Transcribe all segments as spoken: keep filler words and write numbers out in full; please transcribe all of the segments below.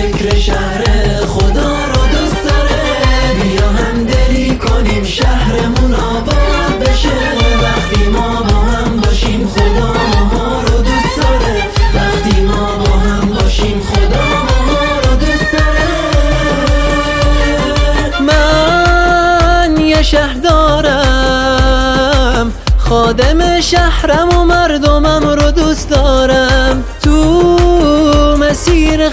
فکر شهر خدا رو دوست داره. بیا هم دلی کنیم شهرمون آباد بشه. وقتی ما با هم باشیم خدا ما رو دوست داره. وقتی ما با هم باشیم خدا ما رو دوست داره. من یه شهر دارم، خادم شهرم و مردمم رو دوست دارم. تو مسیر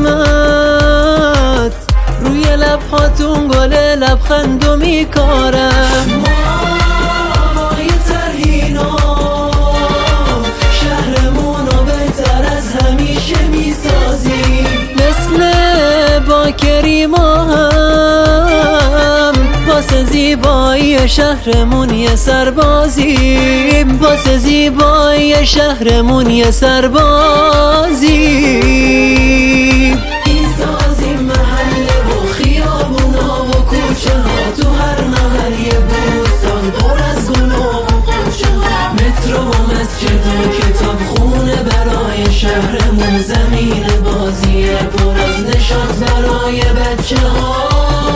خدمت روی لبهاتون گل لبخند و میکارم. ما با یه ترهینا شهرمون رو بهتر از همیشه میسازیم. مثل با کریما هم واسه زیبایی شهرمون یه سربازیم. واسه زیبایی شهرمون یه سربازیم. این سازیم محله و خیابونا و کوچه ها. تو هر محل یه بوستان پر از گل و غنچه ها. مترو و مسجد و کتاب خونه برای شهرمون. زمین بازیه پر از نشاط برای بچه ها.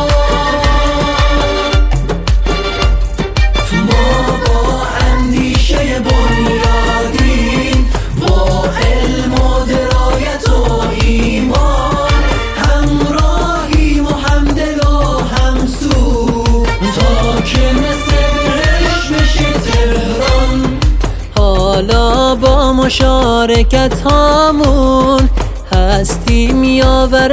حالا با مشارکت هامون هستیم یاور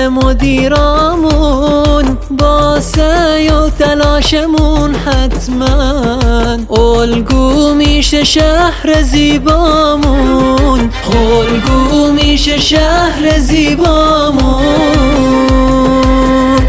مدیرامون. با سعی و تلاشمون حتما الگو میشه شهر زیبامون. الگو میشه شهر زیبامون.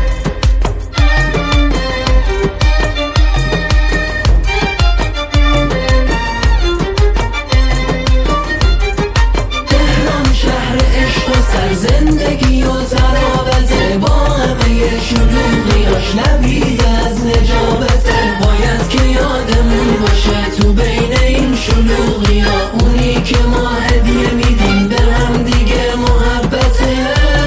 زندگی و تراوته با همه شلوغیاش لبریز از نجابته. باید که یادمون باشه تو بین این شلوغیا اونی که ما هدیه میدیم به هم دیگه محبته.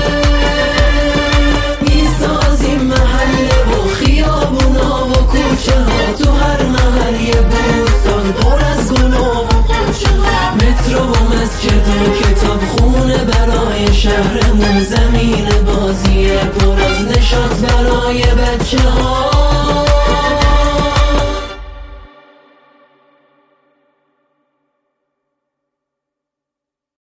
میسازیم محله و خیابونا و کوچه ها. تو هر محل یه بوستان پر از گل و غنچه ها. مترو و مسجد و کتاب خونه برای شهرمون. زمین بازیه پر از نشاط برای بچه ها.